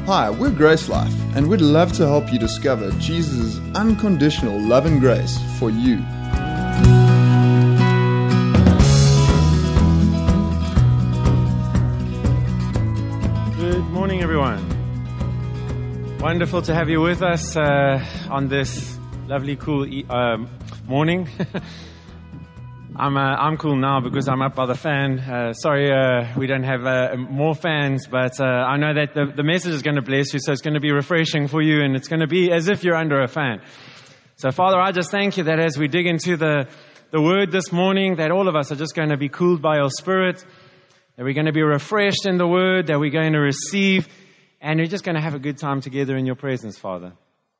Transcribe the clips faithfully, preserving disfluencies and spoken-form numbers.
Hi, we're Grace Life, and we'd love to help you discover Jesus' unconditional love and grace for you. Good morning, everyone. Wonderful to have you with us uh, on this lovely, cool e- uh, morning. I'm uh, I'm cool now because I'm up by the fan. Uh, sorry, uh, we don't have uh, more fans, but uh, I know that the, the message is going to bless you, so it's going to be refreshing for you, and it's going to be as if you're under a fan. So, Father, I just thank you that as we dig into the, the Word this morning, that all of us are just going to be cooled by your Spirit, that we're going to be refreshed in the Word, that we're going to receive, and we're just going to have a good time together in your presence, Father.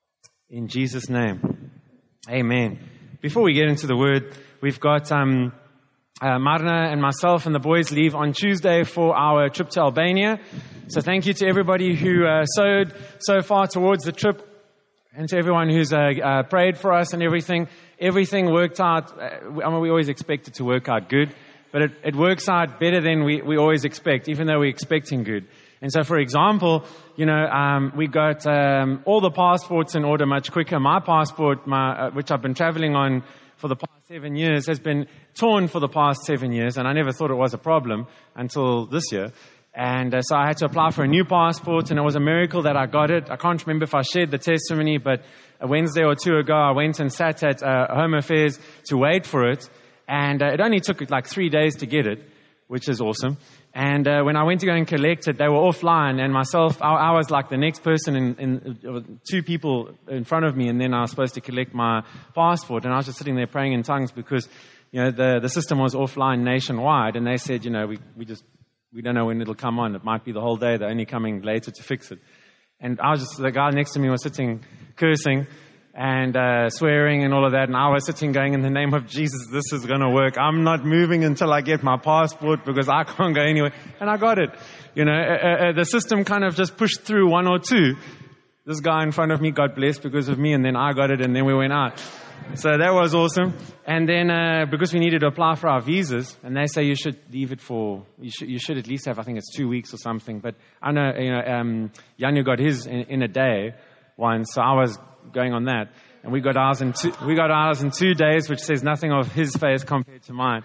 In Jesus' name, amen. Before we get into the Word, we've got um, uh, Marna and myself and the boys leave on Tuesday for our trip to Albania. So thank you to everybody who uh, sowed so far towards the trip, and to everyone who's uh, uh, prayed for us and everything. Everything worked out. Uh, I mean, we always expect it to work out good, but it, it works out better than we, we always expect, even though we're expecting good. And so, for example, you know, um, we got um, all the passports in order much quicker. My passport, my, uh, which I've been traveling on for the past seven years, has been torn for the past seven years, and I never thought it was a problem until this year. And uh, so I had to apply for a new passport, and it was a miracle that I got it. I can't remember if I shared the testimony, but a Wednesday or two ago, I went and sat at uh, Home Affairs to wait for it, and uh, it only took like three days to get it, which is awesome. And uh, when I went to go and collect it, they were offline, and myself, I, I was like the next person in, in uh, two people in front of me, and then I was supposed to collect my passport, and I was just sitting there praying in tongues because, you know, the, the system was offline nationwide, and they said, you know, we, we just, we don't know when it'll come on. It might be the whole day. They're only coming later to fix it. And I was just, the guy next to me was sitting cursing and uh, swearing and all of that, and I was sitting going, in the name of Jesus, this is going to work. I'm not moving until I get my passport because I can't go anywhere. And I got it. You know, uh, uh, the system kind of just pushed through one or two. This guy in front of me got blessed because of me, and then I got it, and then we went out. So that was awesome. And then uh, because we needed to apply for our visas, and they say you should leave it for, you should, you should at least have, I think it's two weeks or something. But I know, you know, um, Yanu got his in, in a day once, so I was going on that, and we got ours in two, we got ours in two days, which says nothing of his face compared to mine.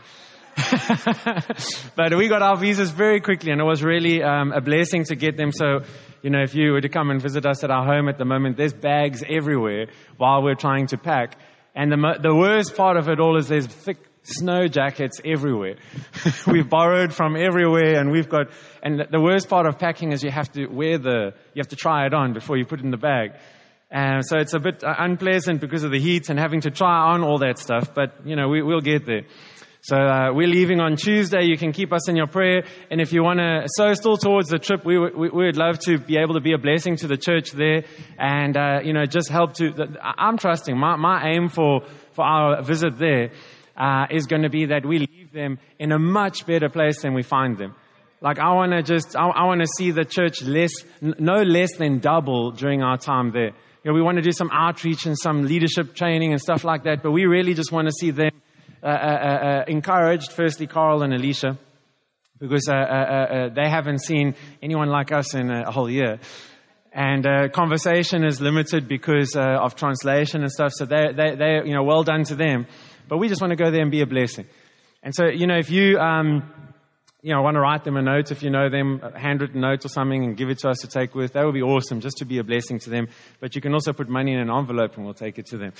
But we got our visas very quickly, and it was really um, a blessing to get them. So, you know, if you were to come and visit us at our home at the moment, there's bags everywhere while we're trying to pack. And the the worst part of it all is there's thick snow jackets everywhere. We've borrowed from everywhere, and we've got. And the worst part of packing is you have to wear the, you have to try it on before you put it in the bag. And so it's a bit unpleasant because of the heat and having to try on all that stuff. But, you know, we, we'll get there. So uh, we're leaving on Tuesday. You can keep us in your prayer. And if you want to sow still towards the trip, we, we, we would love to be able to be a blessing to the church there. And, uh, you know, just help to... I'm trusting. My, my aim for, for our visit there uh, is going to be that we leave them in a much better place than we find them. Like, I want to just... I, I want to see the church less, no less than double during our time there. You know, we want to do some outreach and some leadership training and stuff like that, but we really just want to see them uh, uh, uh, encouraged, firstly, Carl and Alicia, because uh, uh, uh, they haven't seen anyone like us in a whole year. And uh, conversation is limited because uh, of translation and stuff, so they, they, they, you know, well done to them. But we just want to go there and be a blessing. And so, you know, if you... Um, you know, want to write them a note if you know them, a handwritten note or something, and give it to us to take with. That would be awesome, just to be a blessing to them. But you can also put money in an envelope and we'll take it to them.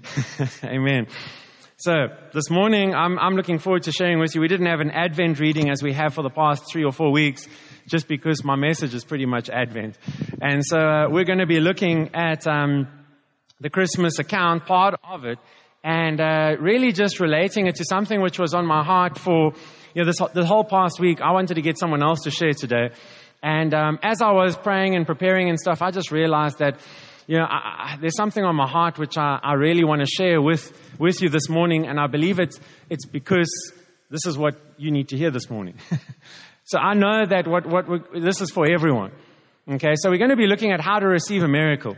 Amen. So this morning, I'm, I'm looking forward to sharing with you. We didn't have an Advent reading as we have for the past three or four weeks, just because my message is pretty much Advent. And so uh, we're going to be looking at um, the Christmas account, part of it, and uh, really just relating it to something which was on my heart for... You know, this the whole past week, I wanted to get someone else to share today. And um, as I was praying and preparing and stuff, I just realized that, you know, I, I, there's something on my heart which I, I really want to share with, with you this morning. And I believe it's, it's because this is what you need to hear this morning. So I know that what, what we, this is for everyone. Okay, so we're going to be looking at how to receive a miracle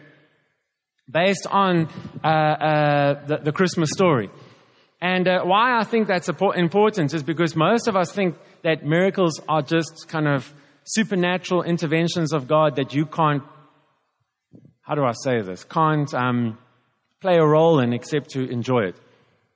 based on uh, uh, the, the Christmas story. And uh, why I think that's important is because most of us think that miracles are just kind of supernatural interventions of God that you can't how do I say this, can't um, play a role in except to enjoy it.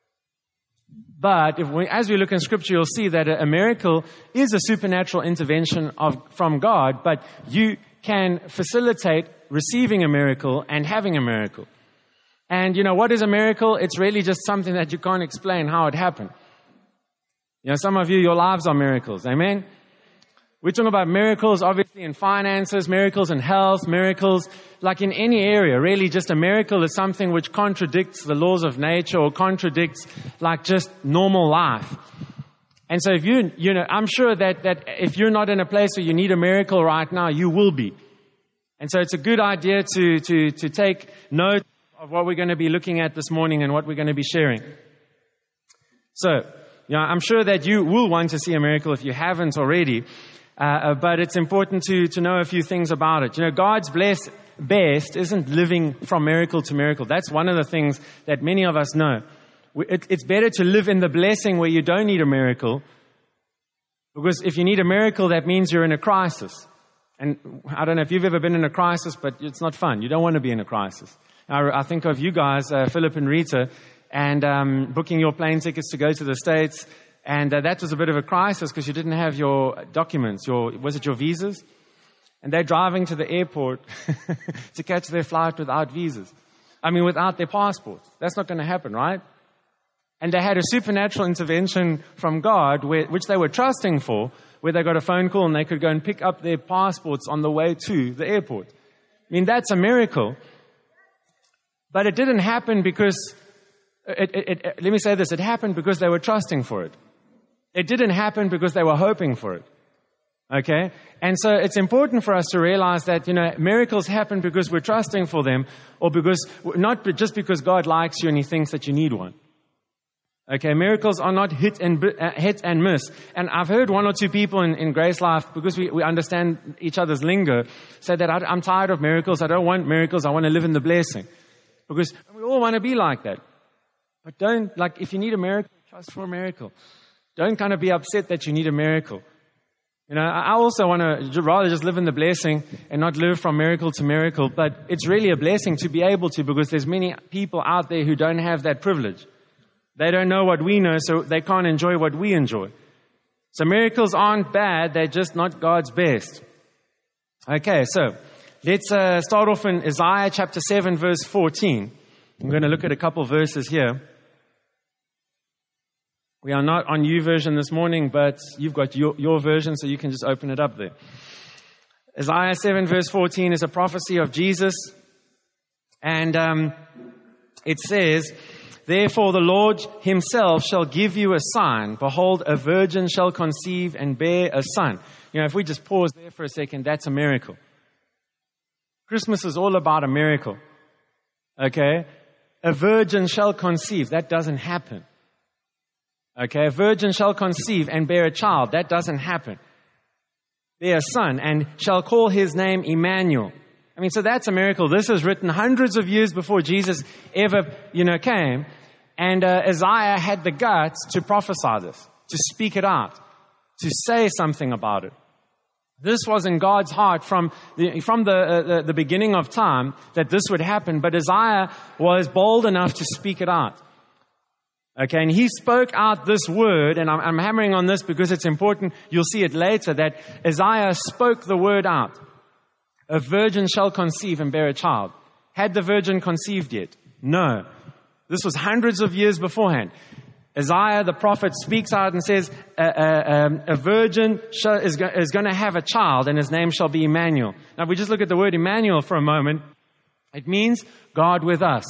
But if we, as we look in Scripture, you'll see that a, a miracle is a supernatural intervention of, from God, but you can facilitate receiving a miracle and having a miracle. And, you know, what is a miracle? It's really just something that you can't explain how it happened. You know, some of you, your lives are miracles. Amen? We're talking about miracles, obviously, in finances, miracles in health, miracles like in any area. Really, just a miracle is something which contradicts the laws of nature or contradicts like just normal life. And so if you, you know, I'm sure that, that if you're not in a place where you need a miracle right now, you will be. And so it's a good idea to, to, to take note of what we're going to be looking at this morning and what we're going to be sharing. So, you know, I'm sure that you will want to see a miracle if you haven't already. Uh, but it's important to, to know a few things about it. You know, God's bless, best isn't living from miracle to miracle. That's one of the things that many of us know. It, it's better to live in the blessing where you don't need a miracle. Because if you need a miracle, that means you're in a crisis. And I don't know if you've ever been in a crisis, but it's not fun. You don't want to be in a crisis. I, I think of you guys, uh, Philip and Rita, and um, booking your plane tickets to go to the States. And uh, that was a bit of a crisis because you didn't have your documents, your, was it your visas? And they're driving to the airport to catch their flight without visas. I mean, without their passports. That's not going to happen, right? And they had a supernatural intervention from God, where, which they were trusting for, where they got a phone call and they could go and pick up their passports on the way to the airport. I mean, that's a miracle. But it didn't happen because, it, it, it, let me say this, it happened because they were trusting for it. It didn't happen because they were hoping for it. Okay? And so it's important for us to realize that, you know, miracles happen because we're trusting for them, or because, not just because God likes you and He thinks that you need one. Okay? Miracles are not hit and, uh, hit and miss. And I've heard one or two people in, in Grace Life, because we, we understand each other's lingo, say that I, I'm tired of miracles. I don't want miracles. I want to live in the blessing. Because we all want to be like that. But don't, like, if you need a miracle, trust for a miracle. Don't kind of be upset that you need a miracle. You know, I also want to rather just live in the blessing and not live from miracle to miracle. But it's really a blessing to be able to, because there's many people out there who don't have that privilege. They don't know what we know, so they can't enjoy what we enjoy. So miracles aren't bad, they're just not God's best. Okay, so let's uh, start off in Isaiah chapter seven, verse fourteen. I'm going to look at a couple verses here. We are not on YouVersion this morning, but you've got your, your version, so you can just open it up there. Isaiah seven, verse fourteen is a prophecy of Jesus. And um, it says, "Therefore the Lord Himself shall give you a sign. Behold, a virgin shall conceive and bear a son." You know, if we just pause there for a second, that's a miracle. Christmas is all about a miracle. Okay? A virgin shall conceive. That doesn't happen. Okay, a virgin shall conceive and bear a child. That doesn't happen. Bear a son and shall call his name Emmanuel. I mean, so that's a miracle. This is written hundreds of years before Jesus ever, you know, came. And uh, Isaiah had the guts to prophesy this, to speak it out, to say something about it. This was in God's heart from the, from the, uh, the, the beginning of time that this would happen. But Isaiah was bold enough to speak it out. Okay, and he spoke out this word, and I'm, I'm hammering on this because it's important. You'll see it later that Isaiah spoke the word out. A virgin shall conceive and bear a child. Had the virgin conceived yet? No. This was hundreds of years beforehand. Isaiah, the prophet, speaks out and says, a, a, um, a virgin shall, is, go, is going to have a child, and his name shall be Emmanuel. Now, if we just look at the word Emmanuel for a moment, it means God with us.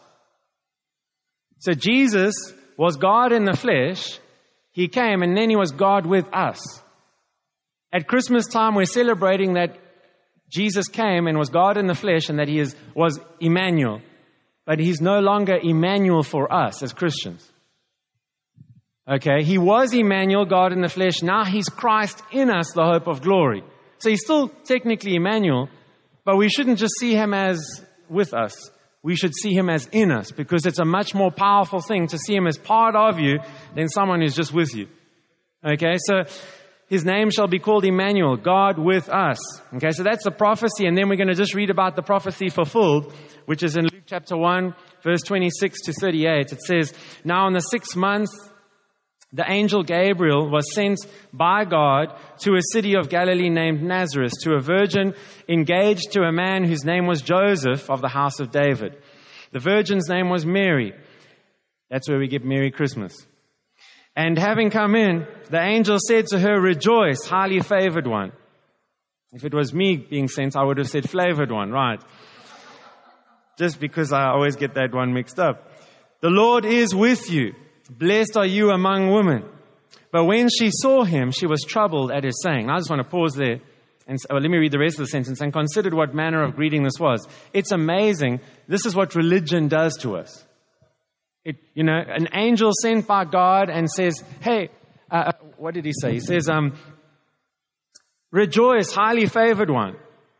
So Jesus was God in the flesh. He came and then He was God with us. At Christmas time, we're celebrating that Jesus came and was God in the flesh and that He is, was Emmanuel. But He's no longer Emmanuel for us as Christians. Okay, He was Emmanuel, God in the flesh. Now He's Christ in us, the hope of glory. So He's still technically Emmanuel, but we shouldn't just see Him as with us. We should see Him as in us, because it's a much more powerful thing to see Him as part of you than someone who's just with you. Okay, so his name shall be called Emmanuel, God with us. Okay, so that's the prophecy, and then we're going to just read about the prophecy fulfilled, which is in Luke chapter one, verse twenty-six to thirty-eight. It says, now in the sixth month, the angel Gabriel was sent by God to a city of Galilee named Nazareth, to a virgin engaged to a man whose name was Joseph of the house of David. The virgin's name was Mary. That's where we get Merry Christmas. And having come in, the angel said to her, rejoice, highly favored one. If it was me being sent, I would have said flavored one, right? Just because I always get that one mixed up. The Lord is with you. Blessed are you among women. But when she saw him, she was troubled at his saying. I just want to pause there. And well, let me read the rest of the sentence. And considered what manner of greeting this was. It's amazing. This is what religion does to us. It, you know, an angel sent by God and says, hey, uh, what did he say? He says, um, rejoice, highly favored one.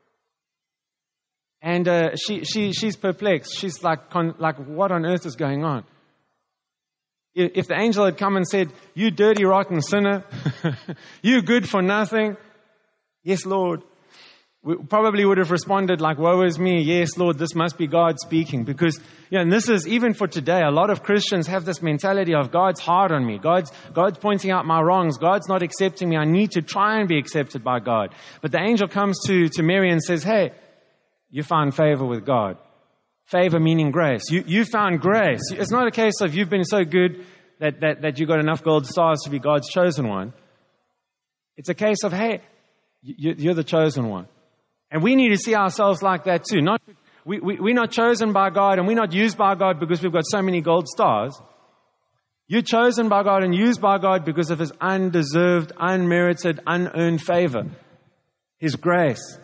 And uh, she, she, she's perplexed. She's like, con, like, what on earth is going on? If the angel had come and said, you dirty, rotten sinner, you good for nothing, yes, Lord, we probably would have responded like, woe is me, yes, Lord, this must be God speaking. Because, yeah, and this is, even for today, a lot of Christians have this mentality of God's hard on me. God's, God's pointing out my wrongs. God's not accepting me. I need to try and be accepted by God. But the angel comes to, to Mary and says, hey, you found favor with God. Favor meaning grace. You, you found grace. It's not a case of you've been so good that, that, that you got enough gold stars to be God's chosen one. It's a case of, hey, you, you're the chosen one. And we need to see ourselves like that too. Not, we, we, we're not chosen by God and we're not used by God because we've got so many gold stars. You're chosen by God and used by God because of His undeserved, unmerited, unearned favor. His grace.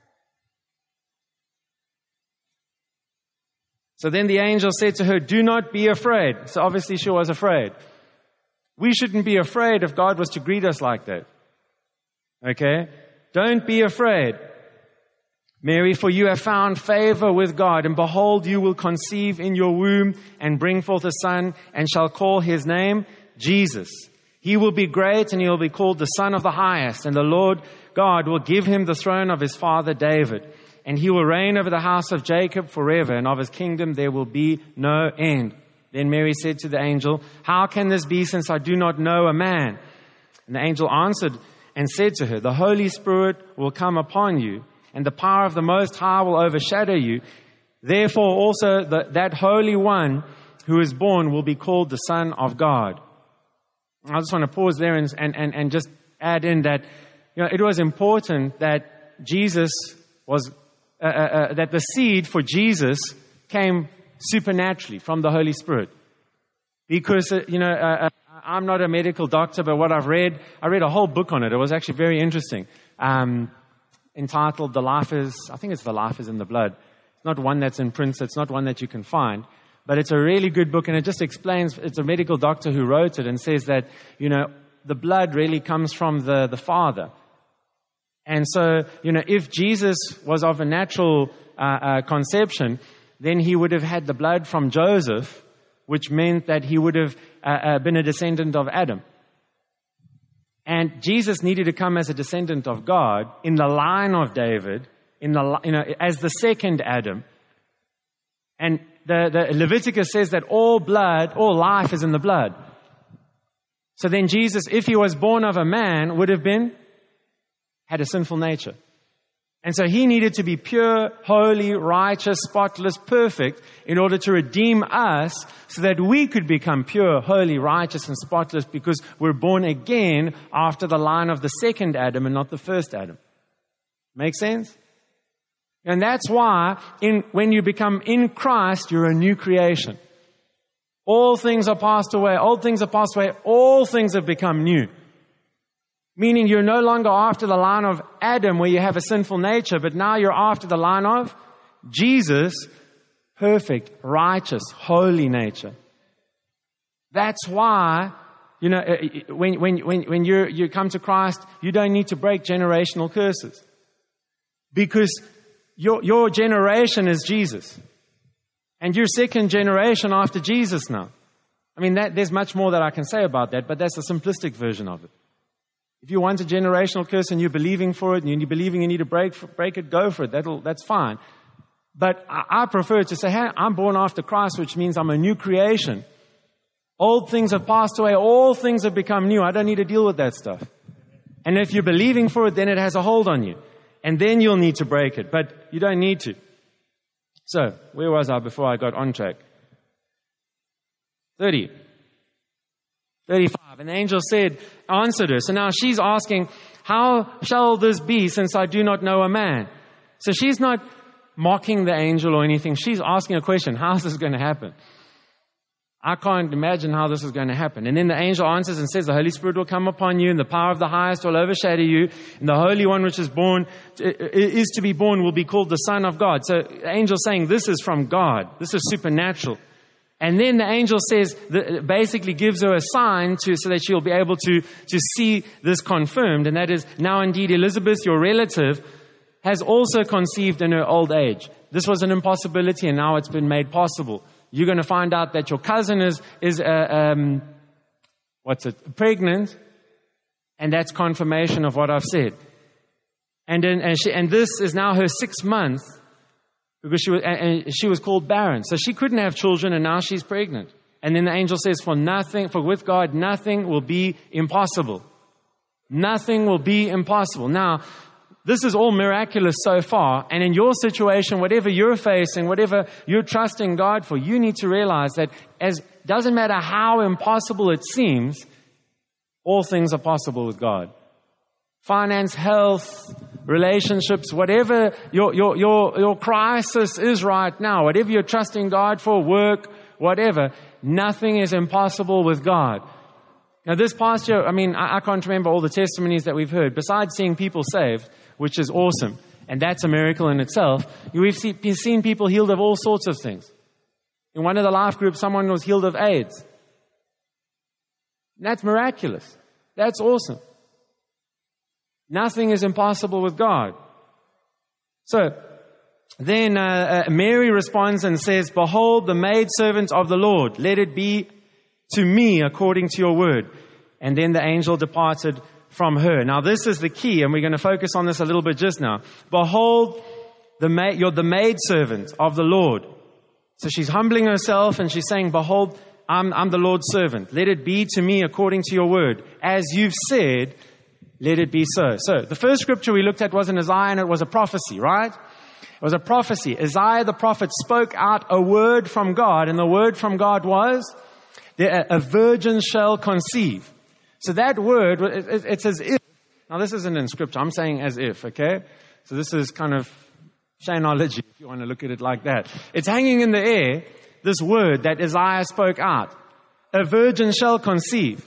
So then the angel said to her, do not be afraid. So obviously she was afraid. We shouldn't be afraid if God was to greet us like that. Okay? Don't be afraid, Mary, for you have found favor with God. And behold, you will conceive in your womb and bring forth a son and shall call his name Jesus. He will be great and he will be called the Son of the Highest. And the Lord God will give him the throne of his father David. And he will reign over the house of Jacob forever, and of his kingdom there will be no end. Then Mary said to the angel, how can this be, since I do not know a man? And the angel answered and said to her, the Holy Spirit will come upon you, and the power of the Most High will overshadow you. Therefore also the, that Holy One who is born will be called the Son of God. I just want to pause there and, and, and, and just add in that, you know, it was important that Jesus was Uh, uh, uh, that the seed for Jesus came supernaturally from the Holy Spirit. Because, uh, you know, uh, uh, I'm not a medical doctor, but what I've read, I read a whole book on it. It was actually very interesting. Um, entitled The Life is, I think it's The Life is in the Blood. It's not one that's in print, it's not one that you can find. But it's a really good book, and it just explains, it's a medical doctor who wrote it and says that, you know, the blood really comes from the, the Father. And so, you know, if Jesus was of a natural uh, uh, conception, then he would have had the blood from Joseph, which meant that he would have uh, uh, been a descendant of Adam. And Jesus needed to come as a descendant of God in the line of David, in the you know, as the second Adam. And the, the Leviticus says that all blood, all life is in the blood. So then Jesus, if he was born of a man, would have been had a sinful nature. And so he needed to be pure, holy, righteous, spotless, perfect in order to redeem us so that we could become pure, holy, righteous, and spotless because we're born again after the line of the second Adam and not the first Adam. Make sense? And that's why in, when you become in Christ, you're a new creation. All things are passed away. Old things are passed away. All things have become new. Meaning you're no longer after the line of Adam where you have a sinful nature, but now you're after the line of Jesus, perfect, righteous, holy nature. That's why, you know, when, when, when, when you you come to Christ, you don't need to break generational curses. Because your, your generation is Jesus. And you're second generation after Jesus now. I mean, that, there's much more that I can say about that, but that's the simplistic version of it. If you want a generational curse and you're believing for it and you're believing you need to break, break it, go for it. That'll, that's fine. But I, I prefer to say, hey, I'm born after Christ, which means I'm a new creation. Old things have passed away. All things have become new. I don't need to deal with that stuff. And if you're believing for it, then it has a hold on you. And then you'll need to break it. But you don't need to. So, where was I before I got on track? thirty. thirty-five. And the angel said, answered her. So now she's asking, how shall this be since I do not know a man? So she's not mocking the angel or anything. She's asking a question. How is this going to happen? I can't imagine how this is going to happen. And then the angel answers and says, the Holy Spirit will come upon you and the power of the highest will overshadow you. And the Holy One which is born, is to be born will be called the Son of God. So the angel saying this is from God. This is supernatural. And then the angel says, basically gives her a sign to, so that she'll be able to, to see this confirmed. And that is, now indeed Elizabeth, your relative, has also conceived in her old age. This was an impossibility and now it's been made possible. You're going to find out that your cousin is, is uh, um, what's it, pregnant. And that's confirmation of what I've said. And, then, and, she, and this is now her sixth month. Because she was, and she was called barren. So she couldn't have children and now she's pregnant. And then the angel says, for nothing, for with God, nothing will be impossible. Nothing will be impossible. Now, this is all miraculous so far. And in your situation, whatever you're facing, whatever you're trusting God for, you need to realize that as doesn't matter how impossible it seems, all things are possible with God. Finance, health, relationships, whatever your, your, your, your crisis is right now, whatever you're trusting God for, work, whatever, nothing is impossible with God. Now this past year, I mean, I, I can't remember all the testimonies that we've heard, besides seeing people saved, which is awesome, and that's a miracle in itself. We've see, seen people healed of all sorts of things. In one of the life groups, someone was healed of AIDS. That's miraculous. That's awesome. Nothing is impossible with God. So, then uh, uh, Mary responds and says, behold, the maidservant of the Lord, let it be to me according to your word. And then the angel departed from her. Now this is the key, and we're going to focus on this a little bit just now. Behold, the maid, you're the maidservant of the Lord. So she's humbling herself and she's saying, behold, I'm, I'm the Lord's servant. Let it be to me according to your word. As you've said, let it be so. So, the first scripture we looked at was in Isaiah, and it was a prophecy, right? It was a prophecy. Isaiah the prophet spoke out a word from God, and the word from God was, a virgin shall conceive. So that word, it's as if, now this isn't in scripture, I'm saying as if, okay? So this is kind of Shaynology, if you want to look at it like that. It's hanging in the air, this word that Isaiah spoke out. A virgin shall conceive.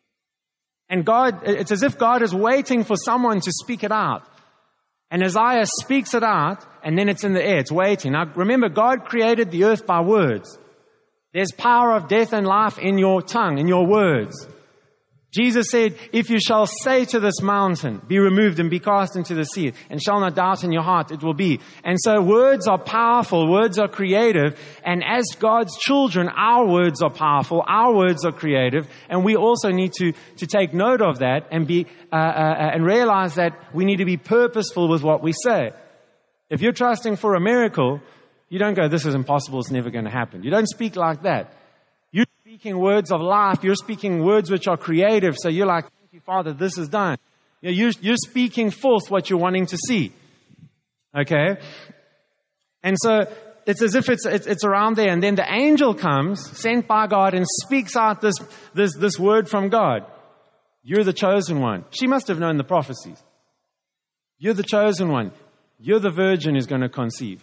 And God, it's as if God is waiting for someone to speak it out. And Isaiah speaks it out, and then it's in the air, it's waiting. Now remember, God created the earth by words. There's power of death and life in your tongue, in your words. Jesus said, if you shall say to this mountain, be removed and be cast into the sea, and shall not doubt in your heart, it will be. And so words are powerful, words are creative, and as God's children, our words are powerful, our words are creative, and we also need to, to take note of that and be, uh, uh, and realize that we need to be purposeful with what we say. If you're trusting for a miracle, you don't go, this is impossible, it's never going to happen. You don't speak like that. You're speaking words of life. You're speaking words which are creative. So you're like, thank you, Father, this is done. You're, you're speaking forth what you're wanting to see. Okay? And so it's as if it's, it's, it's around there. And then the angel comes, sent by God, and speaks out this, this, this word from God. You're the chosen one. She must have known the prophecies. You're the chosen one. You're the virgin who's going to conceive.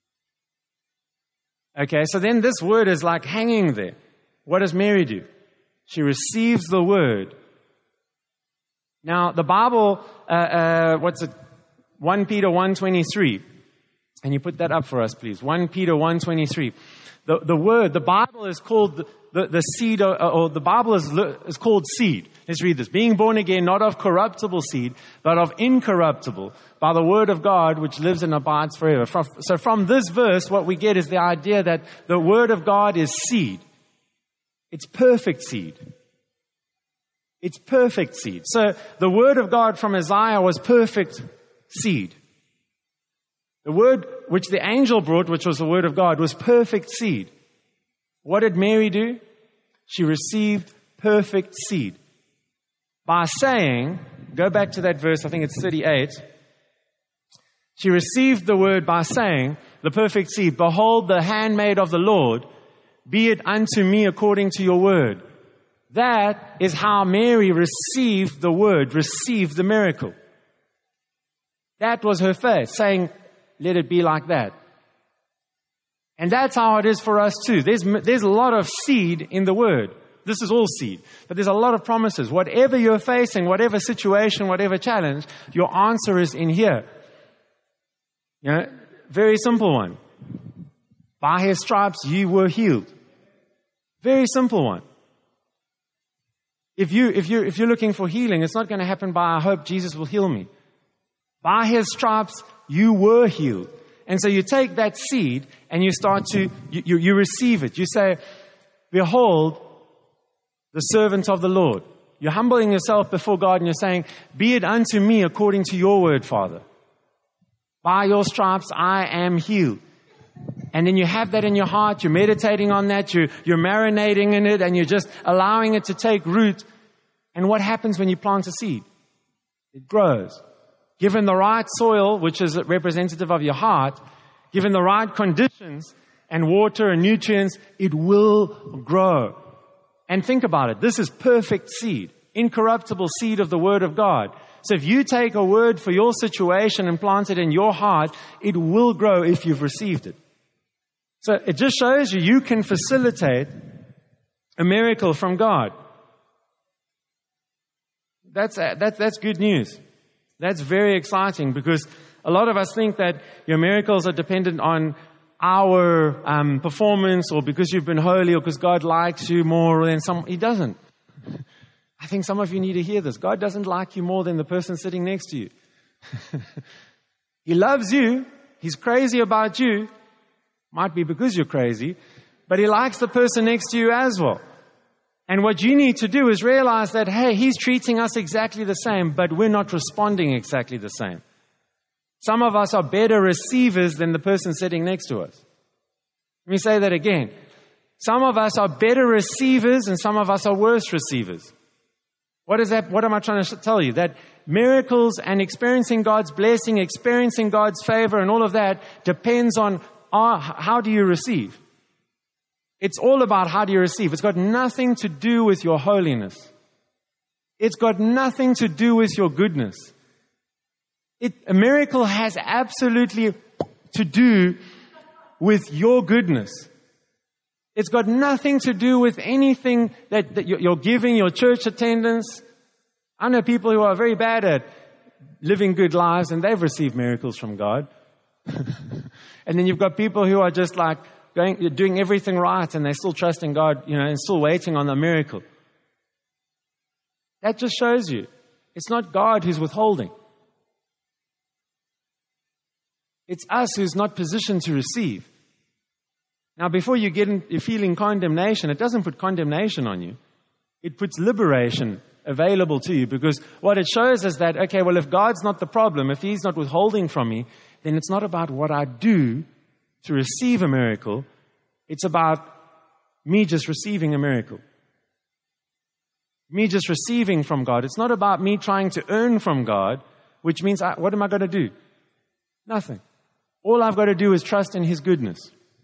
Okay, so then this word is like hanging there. What does Mary do? She receives the word. Now, the Bible, uh, uh, what's it? First Peter one twenty-three. Can you put that up for us, please? First Peter one twenty-three. The, the word, the Bible is called the, the, the seed, or, or the Bible is, is called seed. Let's read this. Being born again, not of corruptible seed, but of incorruptible, by the word of God, which lives and abides forever. From, so from this verse, what we get is the idea that the word of God is seed. It's perfect seed. It's perfect seed. So the word of God from Isaiah was perfect seed. The word which the angel brought, which was the word of God, was perfect seed. What did Mary do? She received perfect seed. By saying, go back to that verse, I think it's thirty-eight. She received the word by saying, the perfect seed, behold the handmaid of the Lord, be it unto me according to your word. That is how Mary received the word, received the miracle. That was her faith, saying, let it be like that. And that's how it is for us too. There's, there's a lot of seed in the word. This is all seed. But there's a lot of promises. Whatever you're facing, whatever situation, whatever challenge, your answer is in here. You know, very simple one. By his stripes you were healed. Very simple one. If you, if you, if you're looking for healing, it's not going to happen by, I hope Jesus will heal me. By his stripes, you were healed. And so you take that seed and you start to, you, you, you receive it. You say, behold, the servant of the Lord. You're humbling yourself before God and you're saying, be it unto me according to your word, Father. By your stripes, I am healed. And then you have that in your heart, you're meditating on that, you're, you're marinating in it, and you're just allowing it to take root. And what happens when you plant a seed? It grows. Given the right soil, which is representative of your heart, given the right conditions and water and nutrients, it will grow. And think about it. This is perfect seed, incorruptible seed of the Word of God. So if you take a word for your situation and plant it in your heart, it will grow if you've received it. So it just shows you you can facilitate a miracle from God. That's, that's, that's good news. That's very exciting because a lot of us think that your miracles are dependent on our um, performance or because you've been holy or because God likes you more than some. He doesn't. I think some of you need to hear this. God doesn't like you more than the person sitting next to you. He loves you. He's crazy about you. Might be because you're crazy, but he likes the person next to you as well. And what you need to do is realize that, hey, he's treating us exactly the same, but we're not responding exactly the same. Some of us are better receivers than the person sitting next to us. Let me say that again. Some of us are better receivers and some of us are worse receivers. What is that? What am I trying to tell you? That miracles and experiencing God's blessing, experiencing God's favor and all of that depends on uh, how do you receive. It's all about how do you receive. It's got nothing to do with your holiness. It's got nothing to do with your goodness. It, a miracle has absolutely to do with your goodness. It's got nothing to do with anything that, that you're giving, your church attendance. I know people who are very bad at living good lives and they've received miracles from God. And then you've got people who are just like going, doing everything right and they're still trusting God, you know, and still waiting on the miracle. That just shows you it's not God who's withholding. It's us who's not positioned to receive. Now, before you get in, you're feeling condemnation, it doesn't put condemnation on you. It puts liberation available to you because what it shows is that, okay, well, if God's not the problem, if He's not withholding from me, then it's not about what I do to receive a miracle. It's about me just receiving a miracle. Me just receiving from God. It's not about me trying to earn from God, which means, I, what am I going to do? Nothing. All I've got to do is trust in His goodness.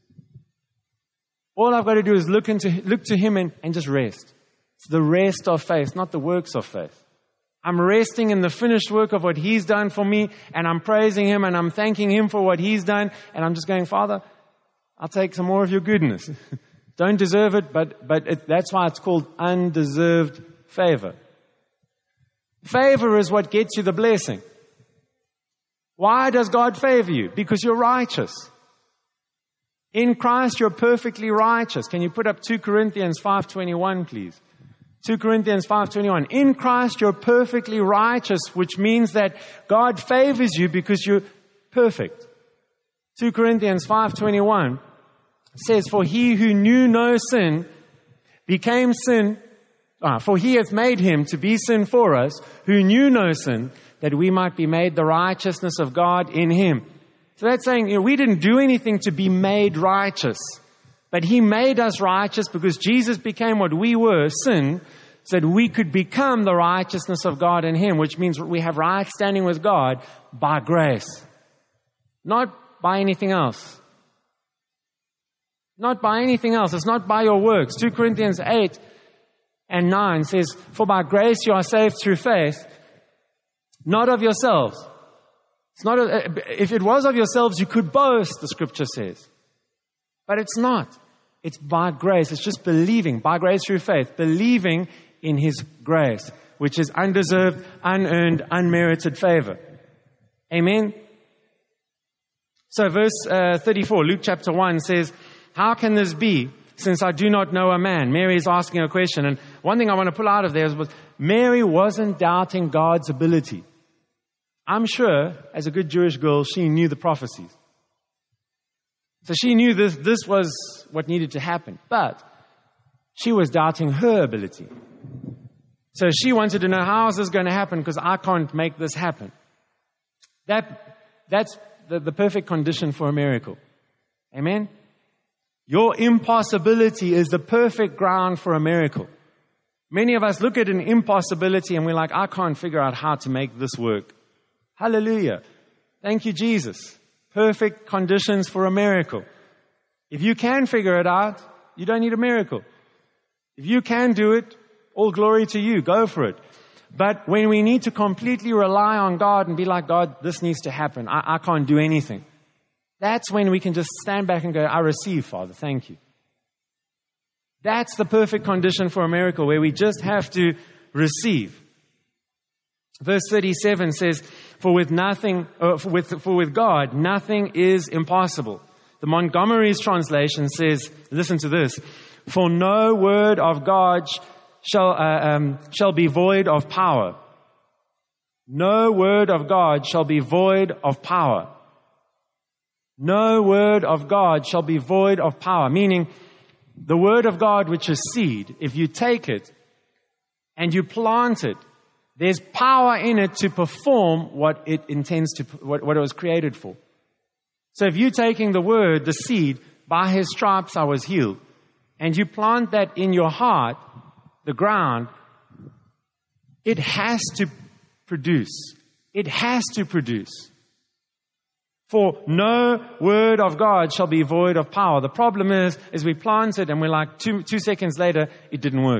All I've got to do is look into look to Him and, and just rest. It's the rest of faith, not the works of faith. I'm resting in the finished work of what He's done for me, and I'm praising Him, and I'm thanking Him for what He's done, and I'm just going, Father, I'll take some more of your goodness. Don't deserve it, but, but it, that's why it's called undeserved favor. Favor is what gets you the blessing. Why does God favor you? Because you're righteous. In Christ, you're perfectly righteous. Can you put up two Corinthians five twenty-one, please? two Corinthians five twenty-one. In Christ, you're perfectly righteous, which means that God favors you because you're perfect. two Corinthians five twenty-one says, for He who knew no sin became sin Ah, for he hath made him to be sin for us, who knew no sin, that we might be made the righteousness of God in him. So that's saying, you know, we didn't do anything to be made righteous, but he made us righteous because Jesus became what we were, sin, so that we could become the righteousness of God in him, which means we have right standing with God by grace, not by anything else. Not by anything else. It's not by your works. Second Corinthians eight and nine says, for by grace you are saved through faith, not of yourselves. It's not a, if it was of yourselves, you could boast, the scripture says. But it's not. It's by grace. It's just believing, by grace through faith, believing in his grace, which is undeserved, unearned, unmerited favor. Amen? So verse uh, thirty-four, Luke chapter one says, how can this be, since I do not know a man? Mary is asking a question. And one thing I want to pull out of there was Mary wasn't doubting God's ability. I'm sure, as a good Jewish girl, she knew the prophecies. So she knew this, this was what needed to happen. But she was doubting her ability. So she wanted to know, how is this going to happen? Because I can't make this happen. That, that's the, the perfect condition for a miracle. Amen? Your impossibility is the perfect ground for a miracle. Many of us look at an impossibility and we're like, I can't figure out how to make this work. Hallelujah. Thank you, Jesus. Perfect conditions for a miracle. If you can figure it out, you don't need a miracle. If you can do it, all glory to you. Go for it. But when we need to completely rely on God and be like, God, this needs to happen. I, I can't do anything. That's when we can just stand back and go, I receive, Father. Thank you. That's the perfect condition for a miracle, where we just have to receive. Verse thirty-seven says, for with nothing, uh, for, with, for with God, nothing is impossible. The Montgomery's translation says, listen to this, for no word of God shall, uh, um, shall be void of power. No word of God shall be void of power. No word of God shall be void of power. Meaning, the word of God, which is seed, if you take it and you plant it, there's power in it to perform what it intends to, what, what it was created for. So if you're taking the word, the seed, by his stripes I was healed, and you plant that in your heart, the ground, it has to produce. It has to produce. For no word of God shall be void of power. The problem is, is we plant it and we're like, two, two seconds later, it didn't work.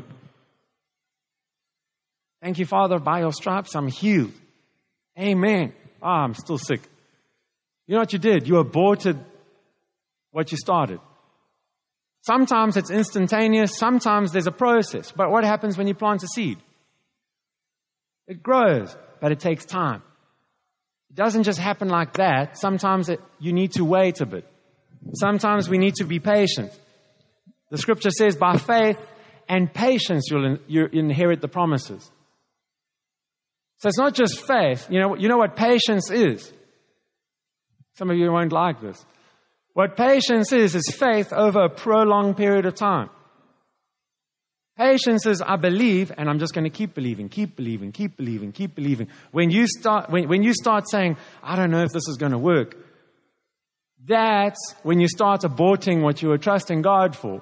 Thank you, Father, by your stripes I'm healed. Amen. Ah, oh, I'm still sick. You know what you did? You aborted what you started. Sometimes it's instantaneous. Sometimes there's a process. But what happens when you plant a seed? It grows, but it takes time. It doesn't just happen like that. Sometimes it, you need to wait a bit. Sometimes we need to be patient. The scripture says, by faith and patience you'll, in, you'll inherit the promises. So it's not just faith. You know, you know what patience is? Some of you won't like this. What patience is, is faith over a prolonged period of time. Patience is, I believe, and I'm just going to keep believing, keep believing, keep believing, keep believing. When you start, when, when you start saying, I don't know if this is going to work, that's when you start aborting what you were trusting God for.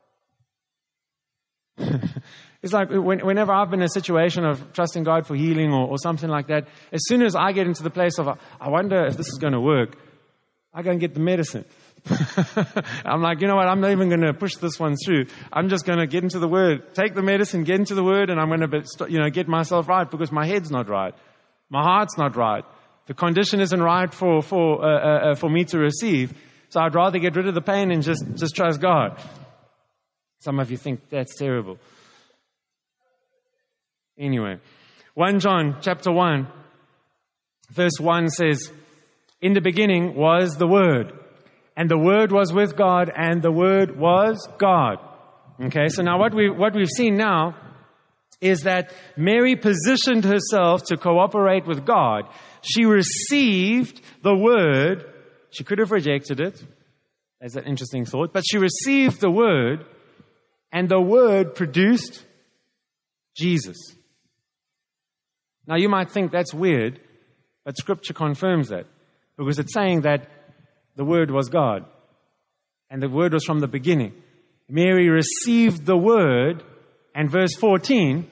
It's like when, whenever I've been in a situation of trusting God for healing or, or something like that, as soon as I get into the place of, I wonder if this is going to work, I go and get the medicine. I'm like, you know what, I'm not even going to push this one through. I'm just going to get into the Word, take the medicine, get into the Word, and I'm going to, you know, get myself right because my head's not right. My heart's not right. The condition isn't right for, for, uh, uh, for me to receive. So I'd rather get rid of the pain and just, just trust God. Some of you think that's terrible. Anyway, First John chapter one, verse one says, in the beginning was the Word, and the Word was with God, and the Word was God. Okay, so now what, we, what we've seen now is that Mary positioned herself to cooperate with God. She received the Word. She could have rejected it. That's an interesting thought. But she received the Word, and the Word produced Jesus. Now you might think that's weird, but Scripture confirms that, because it's saying that the Word was God, and the Word was from the beginning. Mary received the Word, and verse fourteen,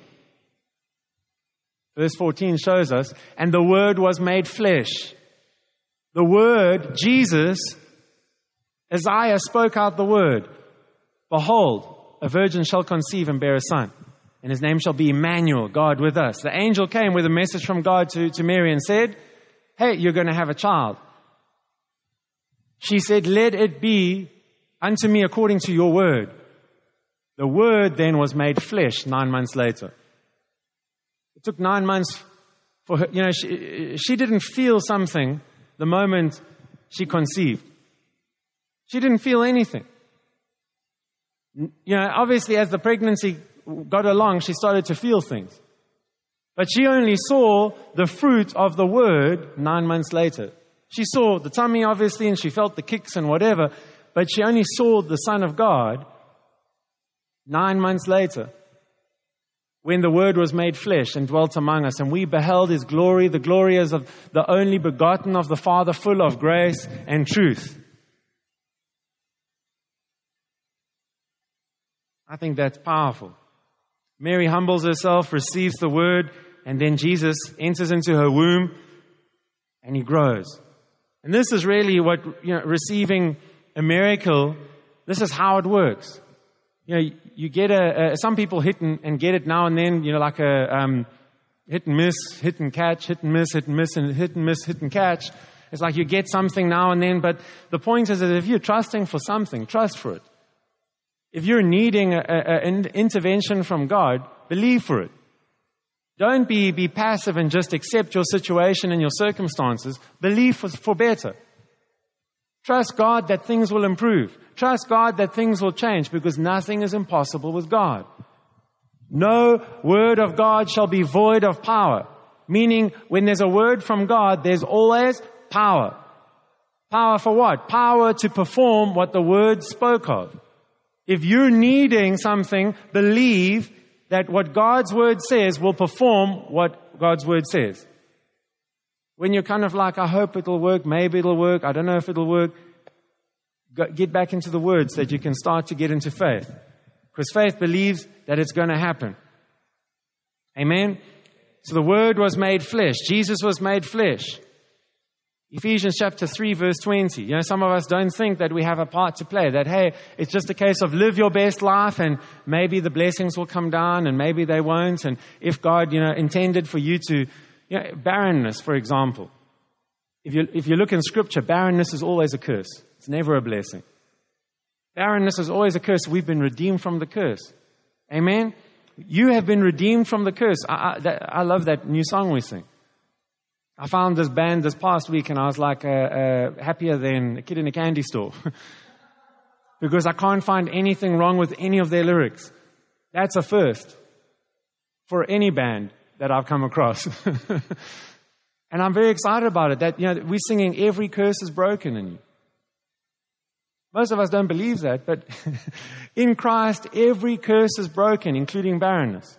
verse fourteen shows us, and the Word was made flesh. The Word, Jesus, Isaiah spoke out the Word. Behold, a virgin shall conceive and bear a son, and his name shall be Emmanuel, God with us. The angel came with a message from God to, to Mary and said, hey, you're going to have a child. She said, let it be unto me according to your word. The Word then was made flesh nine months later. It took nine months for her. You know, she, she didn't feel something the moment she conceived. She didn't feel anything. You know, obviously as the pregnancy got along, she started to feel things. But she only saw the fruit of the Word nine months later. She saw the tummy, obviously, and she felt the kicks and whatever, but she only saw the Son of God nine months later, when the Word was made flesh and dwelt among us, and we beheld His glory, the glory as of the only begotten of the Father, full of grace and truth. I think that's powerful. Mary humbles herself, receives the Word, and then Jesus enters into her womb, and He grows. And this is really what, you know, receiving a miracle, this is how it works. You know, you get a, a some people hit and, and get it now and then, you know, like a um, hit and miss, hit and catch, hit and miss, hit and miss, and hit and miss, hit and catch. It's like you get something now and then, but the point is that if you're trusting for something, trust for it. If you're needing an intervention from God, believe for it. Don't be, be passive and just accept your situation and your circumstances. Believe for, for better. Trust God that things will improve. Trust God that things will change, because nothing is impossible with God. No word of God shall be void of power. Meaning, when there's a word from God, there's always power. Power for what? Power to perform what the word spoke of. If you're needing something, believe that what God's word says will perform what God's word says. When you're kind of like, I hope it'll work, maybe it'll work, I don't know if it'll work, get back into the word so that you can start to get into faith. Because faith believes that it's going to happen. Amen? So the Word was made flesh. Jesus was made flesh. Ephesians chapter three, verse twenty. You know, some of us don't think that we have a part to play. That, hey, it's just a case of live your best life and maybe the blessings will come down and maybe they won't. And if God, you know, intended for you to, you know, barrenness, for example. If you, if you look in Scripture, barrenness is always a curse. It's never a blessing. Barrenness is always a curse. We've been redeemed from the curse. Amen? You have been redeemed from the curse. I, I, that, I love that new song we sing. I found this band this past week and I was like uh, uh, happier than a kid in a candy store. Because I can't find anything wrong with any of their lyrics. That's a first for any band that I've come across. And I'm very excited about it, that, you know, we're singing every curse is broken in you. Most of us don't believe that, but in Christ, every curse is broken, including barrenness.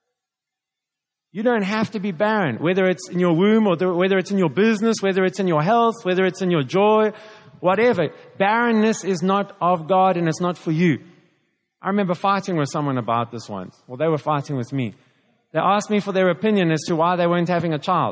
You don't have to be barren, whether it's in your womb or the, whether it's in your business, whether it's in your health, whether it's in your joy, whatever. Barrenness is not of God and it's not for you. I remember fighting with someone about this once. Well, they were fighting with me. They asked me for their opinion as to why they weren't having a child.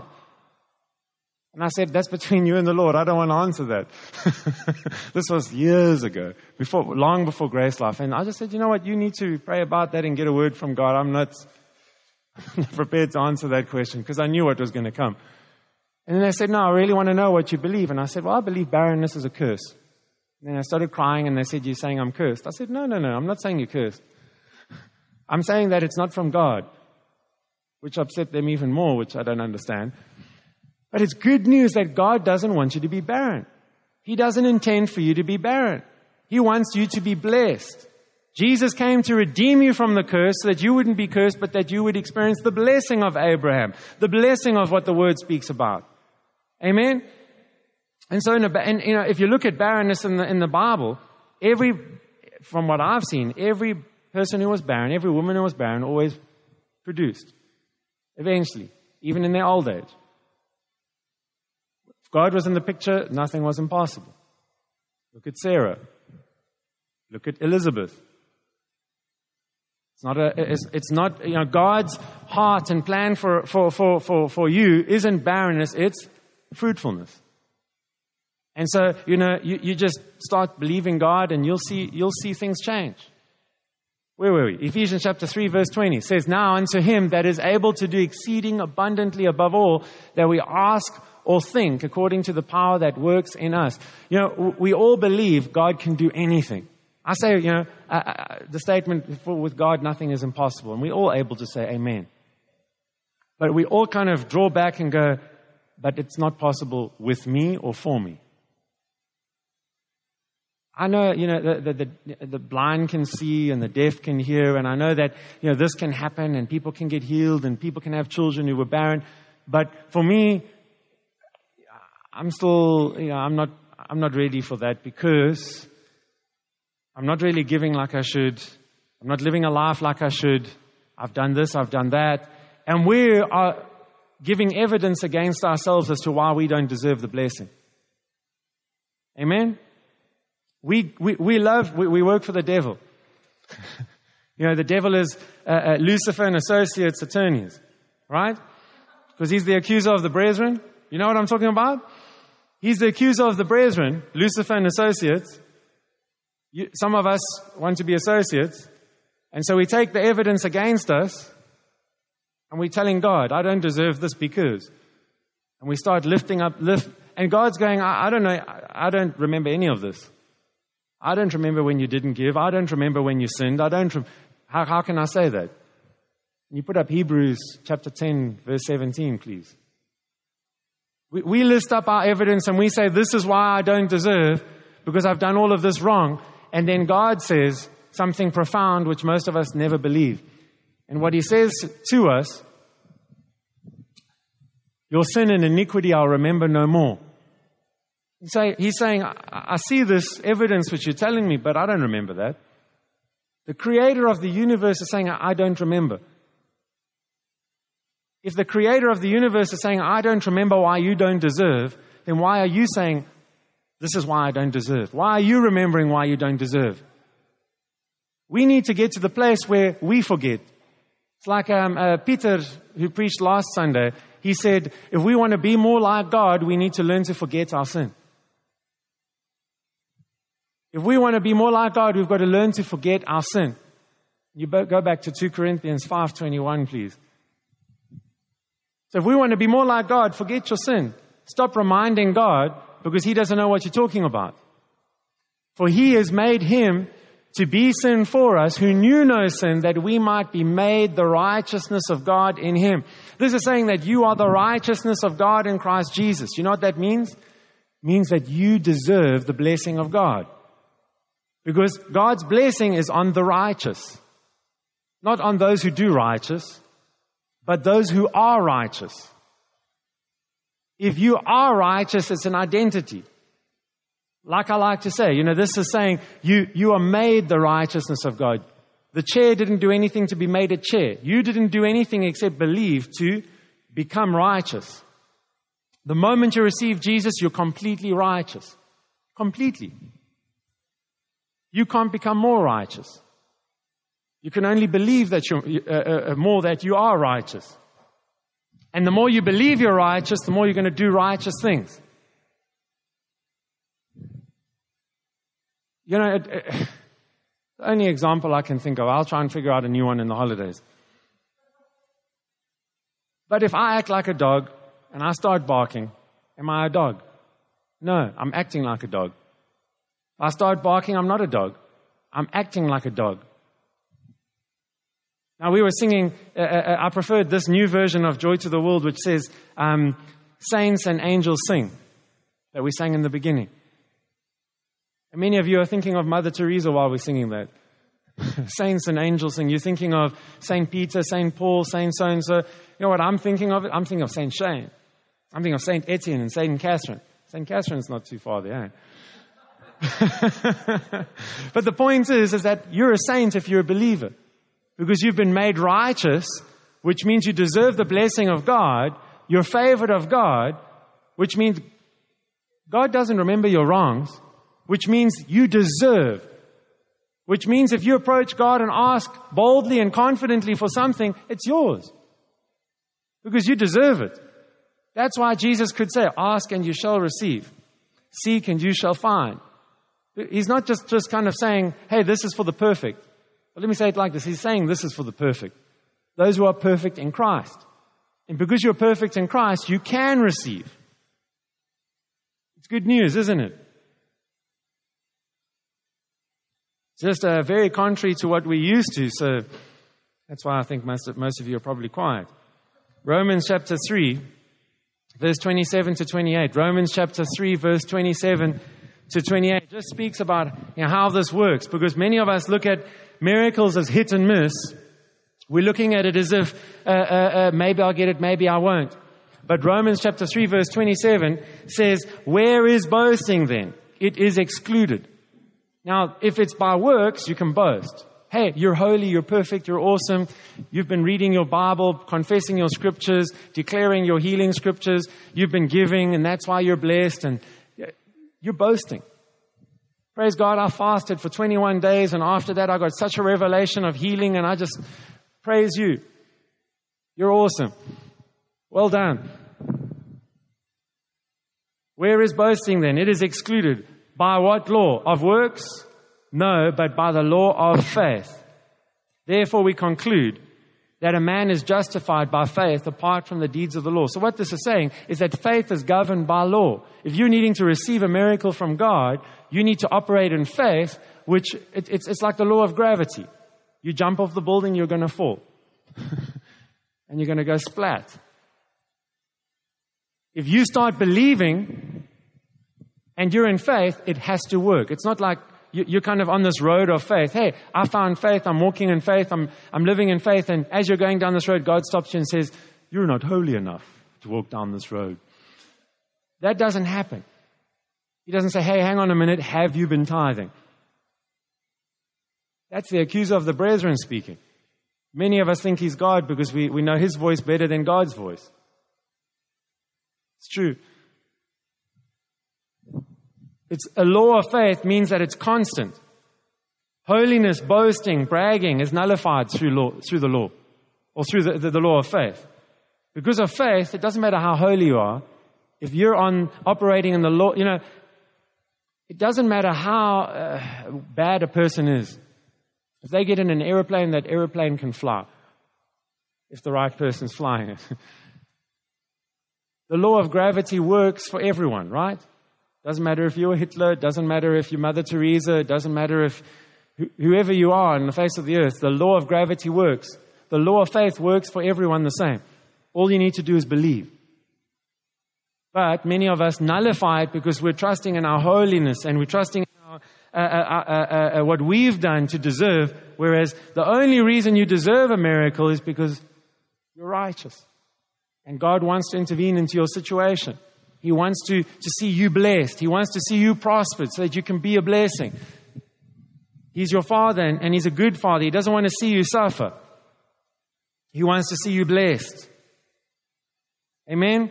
And I said, that's between you and the Lord. I don't want to answer that. This was years ago, before, long before Grace Life. And I just said, you know what? You need to pray about that and get a word from God. I'm not, I'm not prepared to answer that question because I knew what was going to come. And then they said, no, I really want to know what you believe. And I said, well, I believe barrenness is a curse. And then I started crying and they said, you're saying I'm cursed. I said, no, no, no, I'm not saying you're cursed. I'm saying that it's not from God, which upset them even more, which I don't understand. But it's good news that God doesn't want you to be barren. He doesn't intend for you to be barren. He wants you to be blessed. Jesus came to redeem you from the curse so that you wouldn't be cursed, but that you would experience the blessing of Abraham, the blessing of what the Word speaks about. Amen? And so, in a, and, you know, if you look at barrenness in the, in the Bible, every, from what I've seen, every person who was barren, every woman who was barren always produced. Eventually, even in their old age. If God was in the picture, nothing was impossible. Look at Sarah. Look at Elizabeth. It's not a, it's, it's not, you know, God's heart and plan for, for, for, for, for you isn't barrenness, it's fruitfulness. And so, you know, you, you just start believing God and you'll see, you'll see things change. Where were we? Ephesians chapter three, verse twenty says, now unto him that is able to do exceeding abundantly above all that we ask or think, according to the power that works in us. You know, we all believe God can do anything. I say, you know, uh, uh, the statement, for with God nothing is impossible. And we're all able to say amen. But we all kind of draw back and go, but it's not possible with me or for me. I know, you know, the, the, the, the blind can see and the deaf can hear. And I know that, you know, this can happen and people can get healed and people can have children who were barren. But for me, I'm still, you know, I'm not, I'm not ready for that because I'm not really giving like I should. I'm not living a life like I should. I've done this, I've done that. And we are giving evidence against ourselves as to why we don't deserve the blessing. Amen? We, we, we love, we, we work for the devil. You know, the devil is uh, uh, Lucifer and associates attorneys, right? Because he's the accuser of the brethren. You know what I'm talking about? He's the accuser of the brethren, Lucifer and associates. You, some of us want to be associates. And so we take the evidence against us and we're telling God, I don't deserve this because. And we start lifting up, lift, and God's going, I, I don't know, I, I don't remember any of this. I don't remember when you didn't give. I don't remember when you sinned. I don't, rem- how, how can I say that? Can you put up Hebrews chapter ten, verse seventeen, please? We, we list up our evidence and we say, this is why I don't deserve, because I've done all of this wrong. And then God says something profound, which most of us never believe. And what he says to us, your sin and iniquity I'll remember no more. He's saying, I see this evidence which you're telling me, but I don't remember that. The creator of the universe is saying, I don't remember. If the creator of the universe is saying, I don't remember why you don't deserve, then why are you saying, this is why I don't deserve? Why are you remembering why you don't deserve? We need to get to the place where we forget. It's like um, uh, Peter, who preached last Sunday. He said, if we want to be more like God, we need to learn to forget our sin. If we want to be more like God, we've got to learn to forget our sin. You go back to two Corinthians five twenty-one, please. So if we want to be more like God, forget your sin. Stop reminding God because he doesn't know what you're talking about. For he has made him to be sin for us who knew no sin, that we might be made the righteousness of God in him. This is saying that you are the righteousness of God in Christ Jesus. You know what that means? It means that you deserve the blessing of God. Because God's blessing is on the righteous. Not on those who do righteous, but those who are righteous. If you are righteous, it's an identity. Like I like to say, you know, this is saying you, you are made the righteousness of God. The chair didn't do anything to be made a chair. You didn't do anything except believe to become righteous. The moment you receive Jesus, you're completely righteous. Completely. You can't become more righteous. You can only believe that you're uh, uh, more that you are righteous. And the more you believe you're righteous, the more you're going to do righteous things. You know, it, it, the only example I can think of, I'll try and figure out a new one in the holidays. But if I act like a dog and I start barking, am I a dog? No, I'm acting like a dog. If I start barking, I'm not a dog. I'm acting like a dog. Now, we were singing, uh, uh, I preferred this new version of Joy to the World, which says, um, saints and angels sing, that we sang in the beginning. And many of you are thinking of Mother Teresa while we're singing that. Saints and angels sing. You're thinking of Saint Peter, Saint Paul, Saint so-and-so. You know what I'm thinking of? I'm thinking of Saint Shane. I'm thinking of Saint Etienne and Saint Catherine. Saint Catherine's not too far there. But the point is, is that you're a saint if you're a believer. Because you've been made righteous which means you deserve the blessing of God, you're favored of God, which means God doesn't remember your wrongs, which means you deserve, which means if you approach God and ask boldly and confidently for something, it's yours. Because you deserve it. That's why Jesus could say, ask and you shall receive. Seek and you shall find. He's not just, just kind of saying, hey, this is for the perfect. But let me say it like this. He's saying this is for the perfect. Those who are perfect in Christ. And because you're perfect in Christ, you can receive. It's good news, isn't it? It's just uh, very contrary to what we're used to. So that's why I think most of, most of you are probably quiet. Romans chapter three, verse twenty-seven to twenty-eight. Romans chapter three, verse twenty-seven to twenty-eight just speaks about, you know, how this works. Because many of us look at miracles as hit and miss. We're looking at it as if uh, uh, uh, maybe I'll get it, maybe I won't. But Romans chapter three, verse twenty-seven says, where is boasting then? It is excluded. Now, if it's by works, you can boast. Hey, you're holy, you're perfect, you're awesome. You've been reading your Bible, confessing your scriptures, declaring your healing scriptures. You've been giving, and that's why you're blessed. And you're boasting. Praise God, I fasted for twenty-one days, and after that I got such a revelation of healing, and I just praise you. You're awesome. Well done. Where is boasting then? It is excluded. By what law? Of works? No, but by the law of faith. Therefore we conclude that a man is justified by faith apart from the deeds of the law. So what this is saying is that faith is governed by law. If you're needing to receive a miracle from God, you need to operate in faith, which it, it's, it's like the law of gravity. You jump off the building, you're going to fall. And you're going to go splat. If you start believing and you're in faith, it has to work. It's not like you're kind of on this road of faith. Hey, I found faith. I'm walking in faith. I'm, I'm living in faith. And as you're going down this road, God stops you and says, you're not holy enough to walk down this road. That doesn't happen. He doesn't say, hey, hang on a minute. Have you been tithing? That's the accuser of the brethren speaking. Many of us think he's God because we, we know his voice better than God's voice. It's true. It's a law of faith means that it's constant. Holiness, boasting, bragging is nullified through law, through the law, or through the, the, the law of faith. Because of faith, it doesn't matter how holy you are. If you're on operating in the law, you know, it doesn't matter how uh, bad a person is. If they get in an airplane, that airplane can fly. If the right person's flying it. The law of gravity works for everyone, right? Doesn't matter if you're Hitler, it doesn't matter if you're Mother Teresa, it doesn't matter if wh- whoever you are on the face of the earth, the law of gravity works. The law of faith works for everyone the same. All you need to do is believe. But many of us nullify it because we're trusting in our holiness and we're trusting in our, uh, uh, uh, uh, uh, what we've done to deserve, whereas the only reason you deserve a miracle is because you're righteous. And God wants to intervene into your situation. He wants to, to see you blessed. He wants to see you prospered so that you can be a blessing. He's your Father and, and He's a good Father. He doesn't want to see you suffer. He wants to see you blessed. Amen?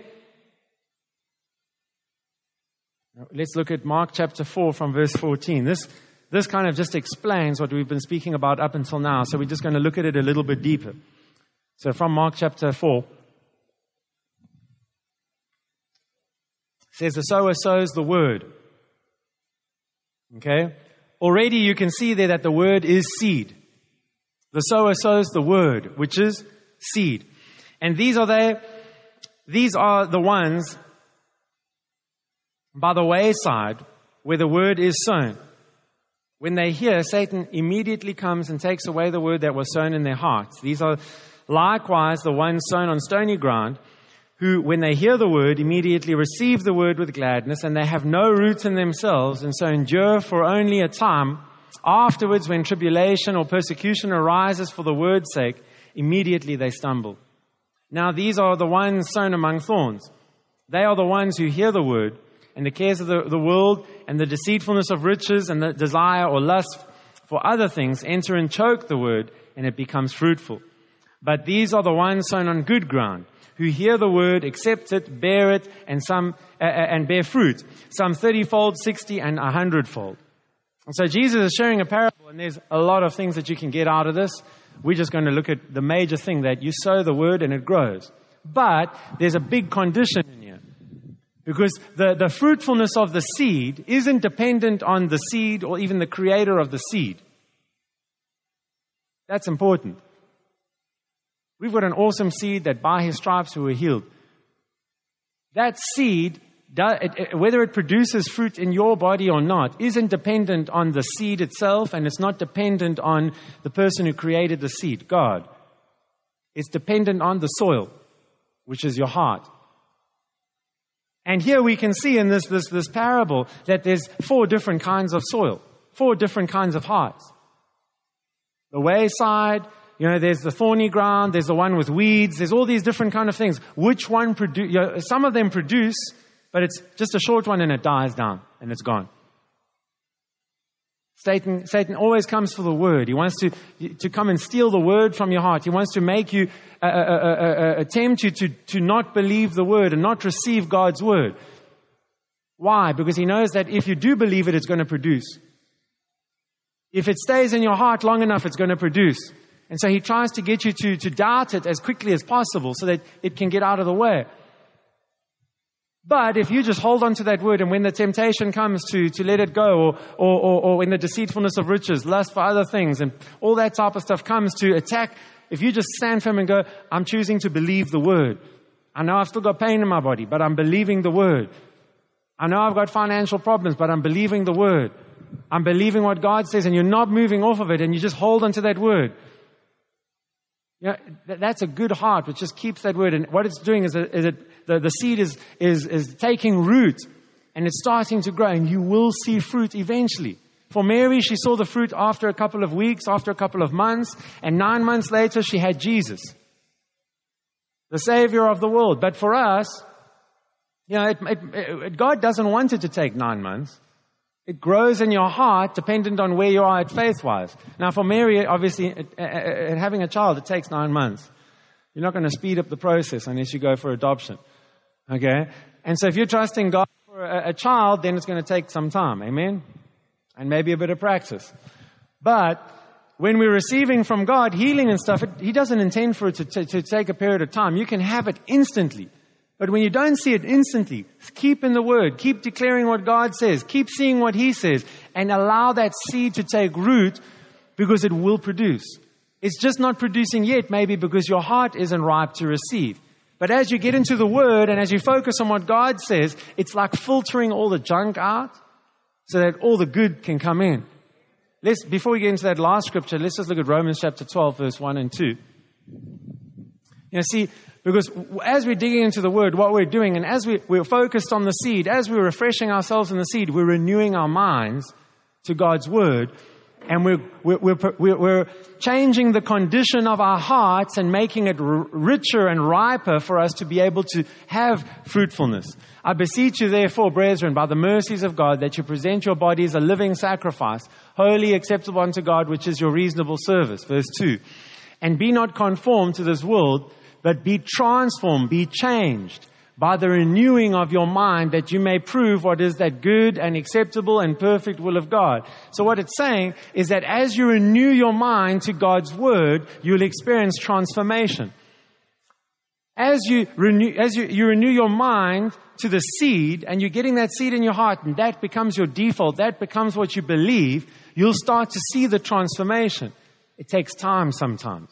Now, let's look at Mark chapter four from verse fourteen. This, this kind of just explains what we've been speaking about up until now. So we're just going to look at it a little bit deeper. So from Mark chapter four. It says the sower sows the word. Okay? Already you can see there that the word is seed. The sower sows the word, which is seed. And these are they, these are the ones by the wayside where the word is sown. When they hear, Satan immediately comes and takes away the word that was sown in their hearts. These are likewise the ones sown on stony ground, who, when they hear the word, immediately receive the word with gladness, and they have no roots in themselves, and so endure for only a time. Afterwards, when tribulation or persecution arises for the word's sake, immediately they stumble. Now, these are the ones sown among thorns. They are the ones who hear the word, and the cares of the, the world, and the deceitfulness of riches, and the desire or lust for other things enter and choke the word, and it becomes fruitful. But these are the ones sown on good ground, who hear the word, accept it, bear it, and some uh, and bear fruit, some thirty-fold, sixty, and a hundredfold. And so Jesus is sharing a parable, and there's a lot of things that you can get out of this. We're just going to look at the major thing, that you sow the word and it grows. But there's a big condition in here. Because the, the fruitfulness of the seed isn't dependent on the seed or even the creator of the seed. That's important. We've got an awesome seed that by his stripes we were healed. That seed, whether it produces fruit in your body or not, isn't dependent on the seed itself, and it's not dependent on the person who created the seed, God. It's dependent on the soil, which is your heart. And here we can see in this, this, this parable that there's four different kinds of soil, four different kinds of hearts. The wayside, you know, there's the thorny ground, there's the one with weeds, there's all these different kind of things. Which one produce? You know, some of them produce, but it's just a short one and it dies down and it's gone. Satan, Satan always comes for the word. He wants to, to come and steal the word from your heart. He wants to make you, uh, uh, uh, uh, attempt you to, to not believe the word and not receive God's word. Why? Because he knows that if you do believe it, it's going to produce. If it stays in your heart long enough, it's going to produce. And so he tries to get you to, to doubt it as quickly as possible so that it can get out of the way. But if you just hold on to that word, and when the temptation comes to, to let it go, or, or, or, or when the deceitfulness of riches, lust for other things, and all that type of stuff comes to attack, if you just stand firm and go, I'm choosing to believe the word. I know I've still got pain in my body, but I'm believing the word. I know I've got financial problems, but I'm believing the word. I'm believing what God says, and you're not moving off of it, and you just hold on to that word. You know, that's a good heart which just keeps that word. And what it's doing is, is it, the, the seed is, is, is taking root and it's starting to grow, and you will see fruit eventually. For Mary, she saw the fruit after a couple of weeks, after a couple of months, and nine months later she had Jesus, the Savior of the world. But for us, you know, it, it, it, God doesn't want it to take nine months. It grows in your heart dependent on where you are at faith-wise. Now, for Mary, obviously, it, it, it, having a child, it takes nine months. You're not going to speed up the process unless you go for adoption. Okay? And so if you're trusting God for a, a child, then it's going to take some time. Amen? And maybe a bit of practice. But when we're receiving from God healing and stuff, it, He doesn't intend for it to, t- to take a period of time. You can have it instantly. But when you don't see it instantly, keep in the Word, keep declaring what God says, keep seeing what He says, and allow that seed to take root, because it will produce. It's just not producing yet, maybe because your heart isn't ripe to receive. But as you get into the Word and as you focus on what God says, it's like filtering all the junk out so that all the good can come in. Let's, before we get into that last scripture, let's just look at Romans chapter twelve, verse one and two. You know, see, because as we're digging into the Word, what we're doing, and as we, we're focused on the seed, as we're refreshing ourselves in the seed, we're renewing our minds to God's Word, and we're, we're, we're, we're changing the condition of our hearts and making it r- richer and riper for us to be able to have fruitfulness. I beseech you, therefore, brethren, by the mercies of God, that you present your bodies a living sacrifice, holy, acceptable unto God, which is your reasonable service. Verse two. And be not conformed to this world, but be transformed, be changed by the renewing of your mind, that you may prove what is that good and acceptable and perfect will of God. So what it's saying is that as you renew your mind to God's Word, you'll experience transformation. As you renew, as you, you renew your mind to the seed, and you're getting that seed in your heart, and that becomes your default, that becomes what you believe, you'll start to see the transformation. It takes time sometimes.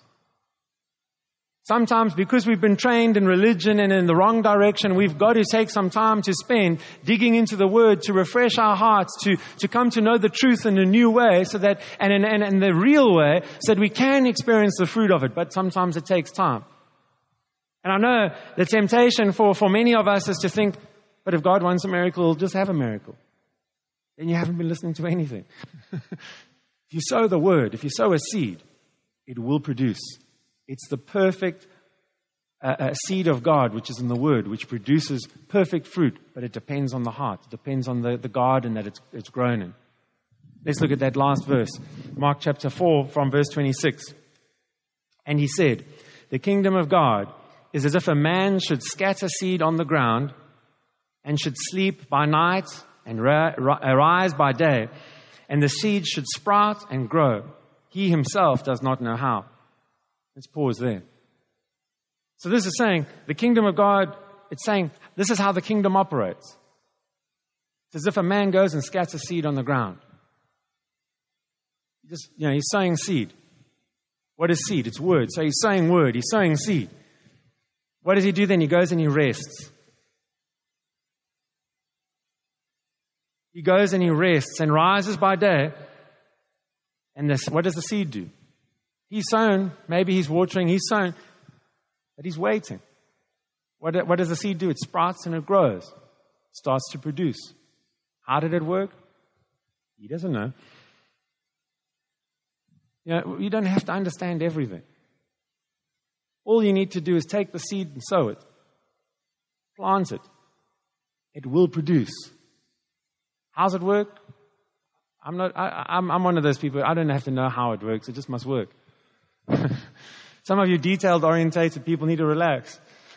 Sometimes, because we've been trained in religion and in the wrong direction, we've got to take some time to spend digging into the Word to refresh our hearts, to, to come to know the truth in a new way, so that, and in, and in the real way, so that we can experience the fruit of it. But sometimes it takes time. And I know the temptation for, for many of us is to think, but if God wants a miracle, He'll just have a miracle. Then you haven't been listening to anything. If you sow the Word, if you sow a seed, it will produce. It's the perfect uh, uh, seed of God, which is in the Word, which produces perfect fruit, but it depends on the heart. It depends on the, the garden that it's, it's grown in. Let's look at that last verse. Mark chapter four from verse twenty-six. And He said, the kingdom of God is as if a man should scatter seed on the ground and should sleep by night and ra- ra- arise by day, and the seed should sprout and grow. He himself does not know how. Let's pause there. So this is saying the kingdom of God, it's saying this is how the kingdom operates. It's as if a man goes and scatters seed on the ground. Just, you know, he's sowing seed. What is seed? It's word. So he's sowing word. He's sowing seed. What does he do then? He goes and he rests. He goes and he rests and rises by day. And this, what does the seed do? He's sown. Maybe he's watering. He's sown. But he's waiting. What, what does the seed do? It sprouts and it grows. It starts to produce. How did it work? He doesn't know. You know, you don't have to understand everything. All you need to do is take the seed and sow it. Plant it. It will produce. How's it work? I'm not. I, I'm, I'm one of those people. I don't have to know how it works. It just must work. Some of you detailed orientated people need to relax.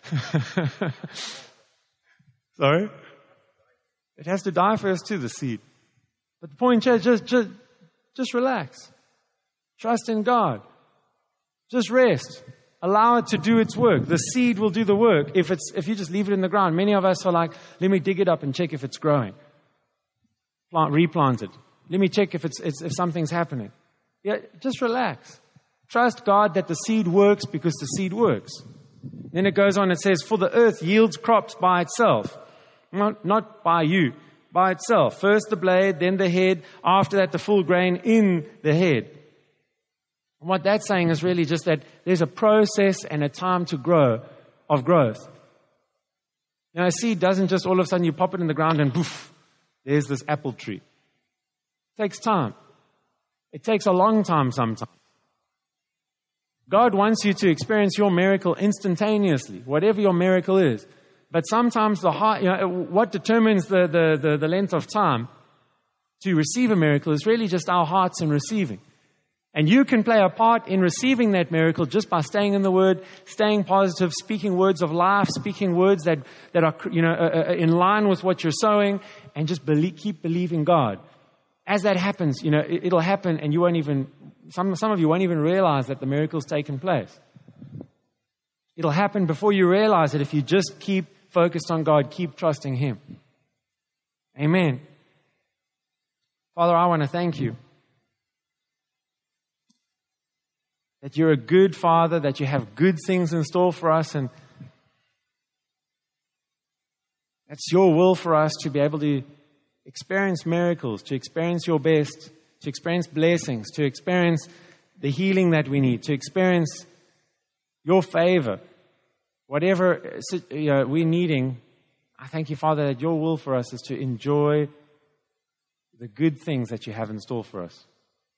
Sorry? It has to die first too, the seed. But the point is, just, just, just relax. Trust in God. Just rest. Allow it to do its work. The seed will do the work if it's if you just leave it in the ground. Many of us are like, let me dig it up and check if it's growing. Plant, replant it. Let me check if it's, it's if something's happening. Yeah, just relax. Trust God that the seed works because the seed works. Then it goes on, it says, for the earth yields crops by itself. Not, not by you, by itself. First the blade, then the head. After that, the full grain in the head. And what that's saying is really just that there's a process and a time to grow, of growth. You know, a seed doesn't just all of a sudden you pop it in the ground and poof, there's this apple tree. It takes time. It takes a long time sometimes. God wants you to experience your miracle instantaneously, whatever your miracle is. But sometimes the heart, you know, what determines the, the, the, the length of time to receive a miracle is really just our hearts in receiving. And you can play a part in receiving that miracle just by staying in the Word, staying positive, speaking words of life, speaking words that, that are, you know, uh, in line with what you're sowing, and just believe, keep believing God. As that happens, you know, it, it'll happen, and you won't even, some, some of you won't even realize that the miracle's taken place. It'll happen before you realize it if you just keep focused on God, keep trusting Him. Amen. Father, I want to thank you that you're a good Father, that you have good things in store for us, and it's your will for us to be able to experience miracles, to experience your best, to experience blessings, to experience the healing that we need, to experience your favor. Whatever you know, we're needing, I thank you, Father, that your will for us is to enjoy the good things that you have in store for us.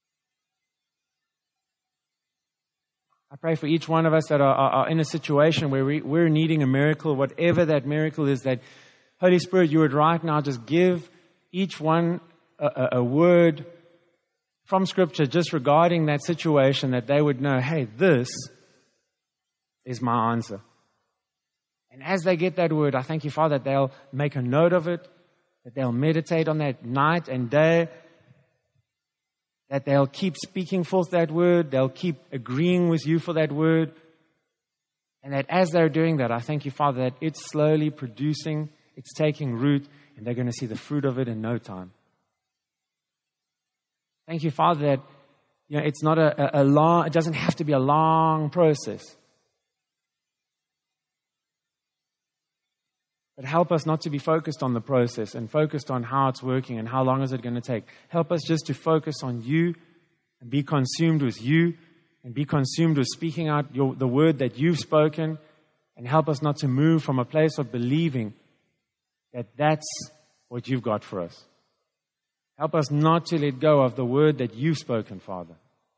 I pray for each one of us that are, are, are in a situation where we, we're needing a miracle, whatever that miracle is, that Holy Spirit, you would right now just give each one a, a, a word from Scripture just regarding that situation, that they would know, hey, this is my answer. And as they get that word, I thank you, Father, that they'll make a note of it, that they'll meditate on that night and day, that they'll keep speaking forth that word, they'll keep agreeing with you for that word, and that as they're doing that, I thank you, Father, that it's slowly producing, it's taking root, and they're going to see the fruit of it in no time. Thank you, Father, that you know it's not a, a, a long, it doesn't have to be a long process. But help us not to be focused on the process and focused on how it's working and how long is it going to take. Help us just to focus on you and be consumed with you and be consumed with speaking out your, the word that you've spoken, and help us not to move from a place of believing that that's what you've got for us. Help us not to let go of the word that you've spoken, Father.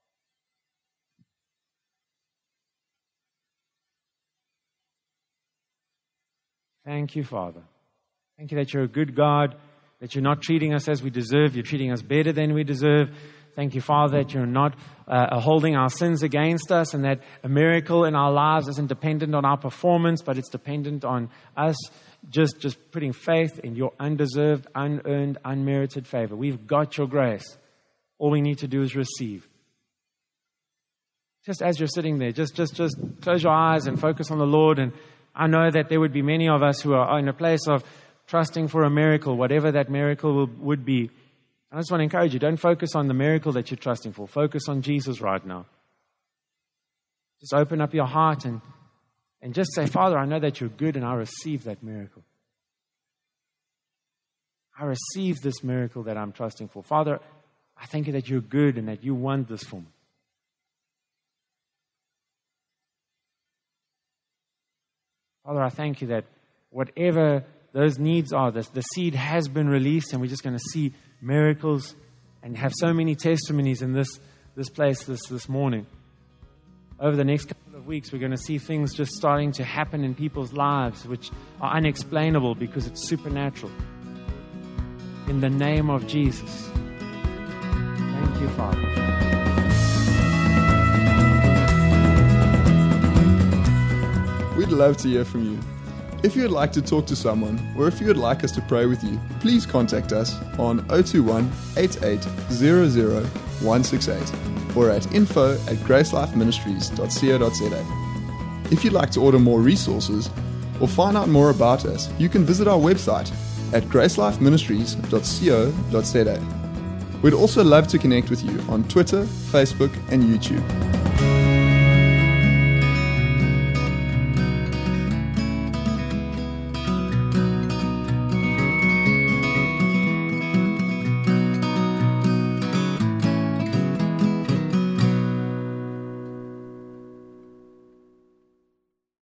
Thank you, Father. Thank you that you're a good God, that you're not treating us as we deserve. You're treating us better than we deserve. Thank Thank you, Father, that you're not uh, holding our sins against us, and that a miracle in our lives isn't dependent on our performance, but it's dependent on us just, just putting faith in your undeserved, unearned, unmerited favor. We've got your grace. All we need to do is receive. Just as you're sitting there, just, just, just close your eyes and focus on the Lord. And I know that there would be many of us who are in a place of trusting for a miracle, whatever that miracle will, would be. I just want to encourage you, don't focus on the miracle that you're trusting for. Focus on Jesus right now. Just open up your heart and, and just say, Father, I know that you're good and I receive that miracle. I receive this miracle that I'm trusting for. Father, I thank you that you're good and that you want this for me. Father, I thank you that whatever those needs are, the, the seed has been released, and we're just going to see miracles and have so many testimonies in this, this place this, this morning. Over the next couple of weeks, we're going to see things just starting to happen in people's lives which are unexplainable because it's supernatural. In the name of Jesus. Thank you, Father. We'd love to hear from you. If you would like to talk to someone, or if you would like us to pray with you, please contact us on zero two one, eight eight zero zero, one six eight or at info at gracelifeministries dot co dot za. If you'd like to order more resources or find out more about us, you can visit our website at gracelifeministries dot co dot za. We'd also love to connect with you on Twitter, Facebook, and YouTube.